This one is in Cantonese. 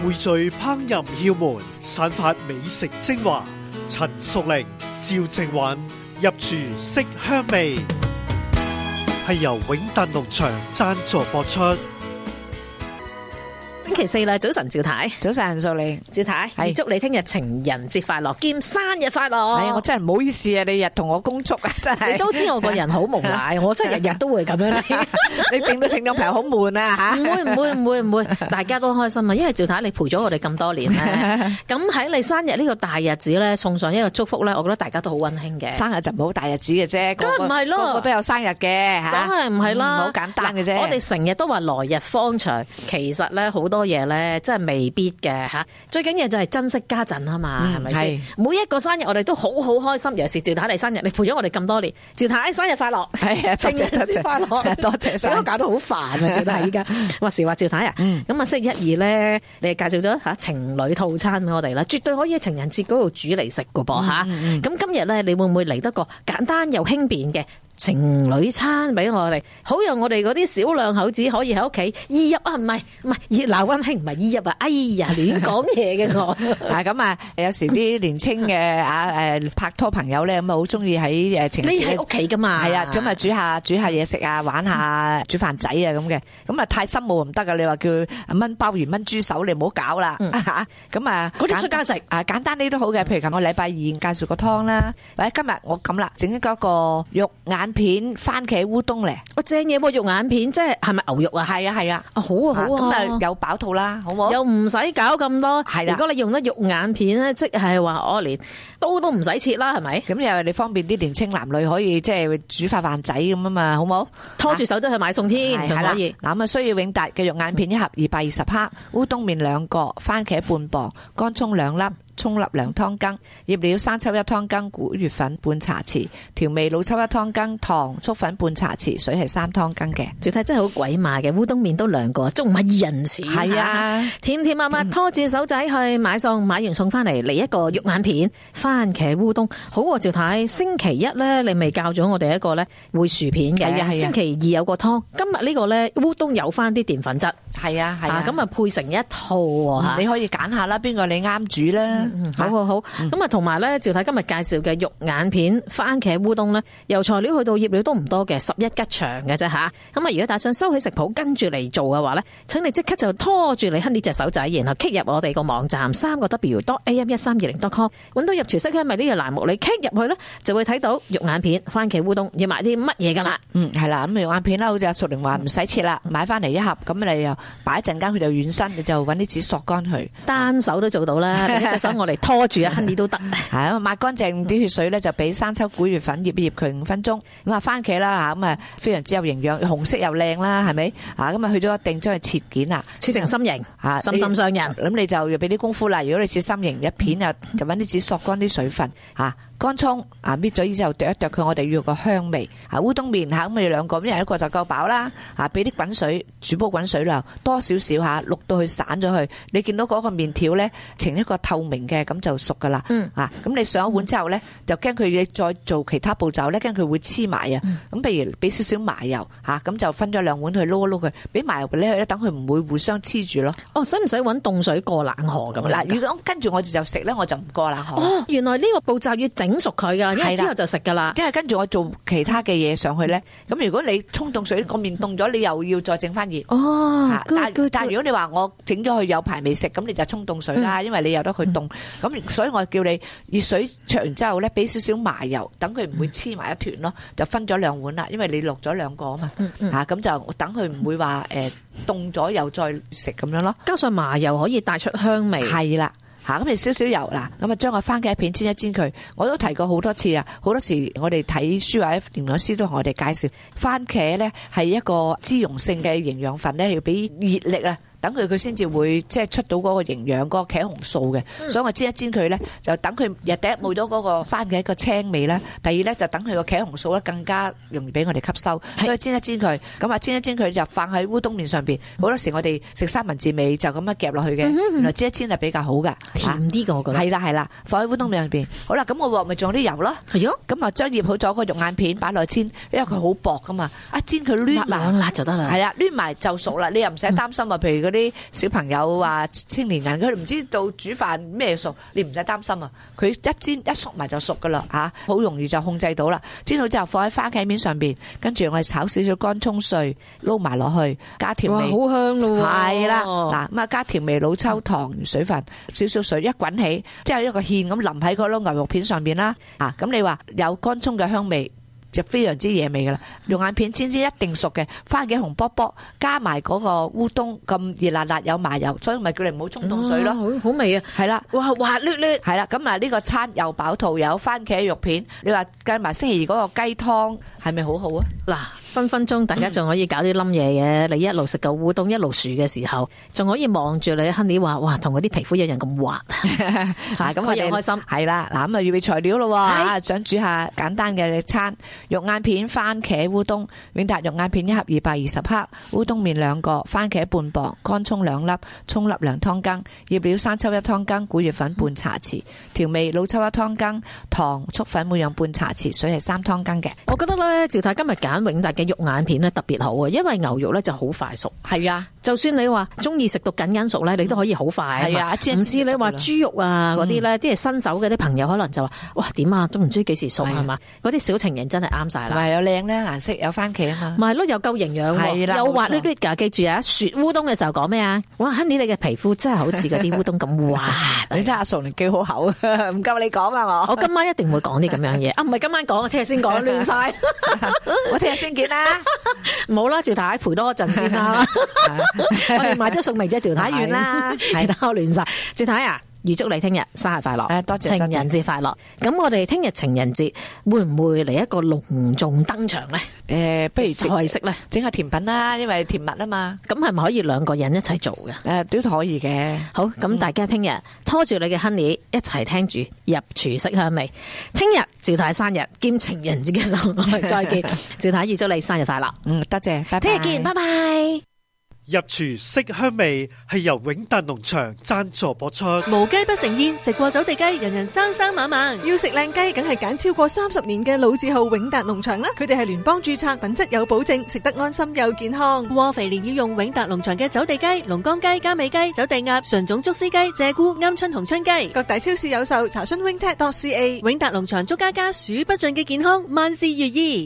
匯聚烹飪竅門，散發美食精華。陳淑玲、趙靜允入廚色香味，係由永達農場贊助播出。 星期四啦，早晨趙太， 早晨淑玲， 趙太，預祝你聽日情人節快樂兼生日快樂。 哎呀，我真係唔好意思啊，你日同我恭祝啊，真係。 你都知我個人好無賴，我真係日日都會咁樣咧。 你令到聽眾朋友好悶啊吓？ 唔會，大家都開心啊！因為趙太你陪咗我哋咁多年咧，咁喺你生日呢個大日子咧，送上一個祝福咧，我覺得大家都好溫馨嘅。 生日就唔好大日子嘅啫， 梗係唔係咯， 個個都有生日嘅吓， 梗係唔係啦， 好簡單嘅啫。 我哋成日都話來日方長，其實咧好多嘢咧真係未必嘅吓。最緊要就係珍惜家陣啊嘛，係咪先？每一個生日我哋都好開心，尤其是趙太你生日，你陪咗我哋咁多年，趙太生日快樂， 係啊，情人節快樂，多謝晒。 搞到好煩啊！趙太依家話時話趙太啊，咁啊星期一二咧，你介紹咗吓情侶套餐俾我哋啦，絕對可以喺情人節嗰度煮嚟食噶噃吓。咁今日咧，你會唔會嚟得個簡單又輕便嘅情侶餐俾我哋，好讓我哋嗰啲小兩口子可以喺屋企意入啊？唔係熱鬧溫馨，唔係意入啊！哎呀，亂講嘢嘅我啊咁啊，有時啲年青嘅拍拖朋友咧，咁啊好中意喺情人節喺屋企噶嘛， 係啊，咁啊煮下嘢食啊，玩下煮飯仔啊咁嘅，咁啊太深奧唔得噶，你話叫炆鮑魚炆豬手，你唔好搞啦嚇。咁啊嗰啲出街食啊簡單啲都好嘅，譬如琴個禮拜二介紹個湯啦，或者今日我咁啦，整一個肉眼片番茄烏冬咧， 正嘢喎！肉眼片即係咪牛肉啊？ 係啊， 好啊， 咁啊有飽肚啦，好冇？ 又唔使搞咁多。 係啦， 如果你用得肉眼片咧，即係話我連刀都唔使切啦，係咪？ 咁又你方便啲年青男女可以即係煮塊飯仔咁啊嘛，好冇？ 拖住手走去買餸添，仲可以。 嗱咁啊，需要永達嘅肉眼片一盒220克，烏冬麵2個，番茄半磅，乾葱2粒。蔥粒2湯羹，醃料生抽1湯羹，古月粉半茶匙，調味老抽1湯羹，糖粟粉半茶匙，水係3湯羹嘅。 趙太真係好鬼馬嘅，烏冬麵都2個，仲唔係2人錢？ 係啊， 甜甜蜜蜜拖住手仔去買餸，買完餸翻嚟一個肉眼片番茄烏冬，好喎！趙太星期一咧，你未教咗我哋一個咧會薯片嘅， 係啊， 星期二有個湯，今日呢個咧烏冬有翻啲澱粉質， 係啊， 咁啊配成一套喎。 你可以揀下啦，邊個你啱煮啦。 好，咁啊同埋咧，趙太今日介紹嘅肉眼片番茄烏冬咧，由材料去到醃料都唔多嘅，11吉長嘅啫吓。咁啊，如果打算收起食譜跟住嚟做嘅話咧，請你即刻就拖住你哼呢隻手仔，然後 click 入我哋個網站3w.am1320.com， 揾到入廚色香味呢個欄目，你 click 入去咧就會睇到肉眼片番茄烏冬要買啲乜嘢噶啦。 係啦，咁肉眼片啦，好似阿淑玲話唔使切啦，買翻嚟一盒，咁你又擺一陣間佢就軟身，你就揾啲紙索乾佢， 單手都做到啦，另一隻手我嚟拖住啊，哼你都得。 係啊，抹乾淨啲血水咧，就俾生抽古月粉醃佢5分鐘。咁啊，番茄啦嚇，咁啊非常之有營養，紅色又靚啦，係咪？啊，咁啊去咗一定將佢切件啊， 切成心形，心心相印。 咁你就要俾啲功夫啦。如果你切心形一片啊，就揾啲紙索乾啲水分嚇。乾葱啊，搣咗之後剁一剁佢，我哋要個香味。烏冬麵嚇，咁你2個，一人1個就夠飽啦。俾啲滾水，煮煲滾水啦，多少少嚇，渌到佢散咗佢。你見到嗰個麵條咧呈一個透明嘅，咁就熟噶啦。咁你上一碗之後咧，就驚佢再做其他步驟咧，驚佢會黐埋啊。咁譬如俾少少麻油嚇，咁就分咗2碗去撈一撈佢，俾麻油俾佢咧，等佢唔會互相黐住咯。 哦，使唔使揾凍水過冷河咁？ 嗱，如果跟住我哋就食咧，我就唔過冷河。 哦，原來呢個步驟要整熟佢噶，因為之後就食噶啦。 因為跟住我做其他嘅嘢上去咧，咁如果你沖凍水個麵凍咗，你又要再整翻熱。 哦， 但係如果你話我整咗佢有排未食，咁你就沖凍水啦，因為你由得佢凍。咁所以我叫你熱水焯完之後咧，俾少少麻油，等佢唔會黐埋一團咯，就分咗2碗啦，因為你落咗2個啊嘛。咁就等佢唔會話凍咗又再食咁樣咯。 加上麻油可以帶出香味。 係啦。咁你少少油嗱，咁啊將個番茄片煎一煎佢。我都提過好多次啊，好多時我哋睇書或者營養師都同我哋介紹，番茄咧係一個脂溶性嘅營養分咧，要俾熱力啊。等佢先至會即係出到嗰個營養嗰個茄紅素嘅，所以我煎一煎佢咧，就等佢第一冇咗嗰個番茄個青味啦，第二咧就等佢個茄紅素咧更加容易俾我哋吸收，所以煎一煎佢，咁啊煎一煎佢就放喺烏冬麵上邊。好多時我哋食三文治味就咁樣夾落去嘅，原來煎一煎係比較好噶， 甜啲嘅我覺得。 係啦，放喺烏冬麵上邊。好啦，咁我鑊咪仲有啲油咯，係咯，咁啊將醃好咗個肉眼片擺落去煎，因為佢好薄噶嘛，一煎佢攣埋兩辣就得啦。係啦，攣埋就熟啦，你又唔使擔心啊。譬如嗰啲小朋友啊、青年人，佢哋唔知道煮飯咩熟，你唔使擔心啊。佢一煎一熟埋就熟噶啦嚇，好容易就控制到啦。煎好之後放喺番茄面上邊，跟住我哋炒少少乾葱碎，撈埋落去，加調味， 好香咯喎！ 係啦，嗱咁啊加調味、老抽、糖、水分，少少水一滾起，即係一個芡咁淋喺嗰粒牛肉片上邊啦。啊，咁你話有乾葱嘅香味，就非常之惹味噶啦。肉眼片煎一定熟嘅，番茄紅卜卜，加埋嗰個烏冬咁熱辣辣有麻油，所以咪叫你唔好沖凍水咯。 好味啊！ 係啦， 哇滑捋捋， 係啦，咁啊呢個餐又飽肚，有番茄肉片，你話計埋星期二嗰個雞湯，係咪好好啊？ 嗱，分分鐘大家仲可以搞啲冧嘢嘅，你一路食個烏冬一路薯嘅時候，仲可以望住你 Honey 話，哇，同嗰啲皮膚一樣咁滑， 咁我哋開心。 係啦，嗱咁啊預備材料咯，想煮下簡單嘅餐，肉眼片、番茄、烏冬，永達肉眼片1盒220克，烏冬麵2個，番茄半磅，乾葱2粒，葱粒2湯羹，醃料生抽1湯羹，古月粉半茶匙，調味老抽1湯羹，糖、粟粉每樣半茶匙，水係3湯羹嘅。 我覺得咧，趙太今日揀永達嘅肉眼片咧特別好啊，因為牛肉咧就好快熟。 係啊， 就算你話中意食到緊熟咧，你都可以好快。係啊，唔似你話豬肉啊嗰啲咧，啲係新手嘅啲朋友可能就話，哇點啊，都唔知幾時熟係嘛？嗰啲小情人真係啱晒啦。 同埋有靚咧顏色，有番茄啊嘛。 咪係咯，又夠營養喎，又滑捋捋㗎。記住啊，雪烏冬嘅時候講咩啊？哇 Honey 你嘅皮膚真係好似嗰啲烏冬咁滑。 你睇下熟年幾好口，唔夠你講啊我。 我今晚一定會講啲咁樣嘢。啊唔係今晚講，我聽日先講，亂晒。 我聽日先見啦。 唔好啦，趙太陪多一陣先啦。我哋買咗餸未啫？趙太買完啦， 係啦，我亂晒。趙太啊，預祝你聽日生日快樂， 多謝情人節快樂。咁我哋聽日情人節會唔會嚟一個隆重登場咧？ 不如菜式咧， 整下甜品啦，因為甜蜜啊嘛。 咁係咪可以2個人一齊做嘅？ 都可以嘅。 好，咁大家聽日拖住你嘅 Honey 一齊聽住入廚式香味。聽日趙太生日兼情人節嘅時候，我哋再見。趙太預祝你生日快樂。 多謝，拜拜。 聽日見，拜拜。 入廚色香味係由永達農場贊助播出。 無雞不成宴，食過走地雞，人人生生猛猛。 要食靚雞，梗係揀超過30年嘅老字號永達農場啦。佢哋係聯邦註冊，品質有保證，食得安心又健康。 過肥年要用永達農場嘅走地雞、龍江雞、加美雞、走地鴨、純種竹絲雞、鷓鴣、鵪鶉同春雞。 各大超市有售，查詢 wingtat.ca。 永達農場祝家家數不盡嘅健康，萬事如意。